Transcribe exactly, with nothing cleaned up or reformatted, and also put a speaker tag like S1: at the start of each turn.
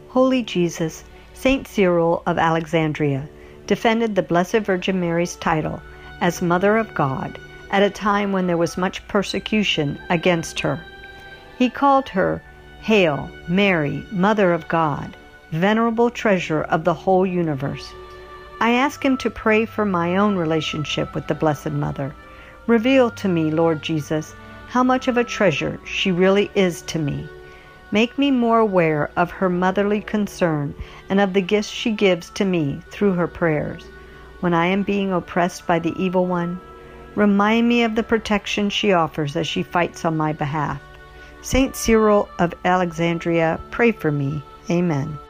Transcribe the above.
S1: Holy Jesus, Saint Cyril of Alexandria defended the Blessed Virgin Mary's title as Mother of God at a time when there was much persecution against her. He called her, "Hail, Mary, Mother of God, venerable treasure of the whole universe." I ask him to pray for my own relationship with the Blessed Mother. Reveal to me, Lord Jesus, how much of a treasure she really is to me. Make me more aware of her motherly concern and of the gifts she gives to me through her prayers. When I am being oppressed by the evil one, remind me of the protection she offers as she fights on my behalf. Saint Cyril of Alexandria, pray for me. Amen.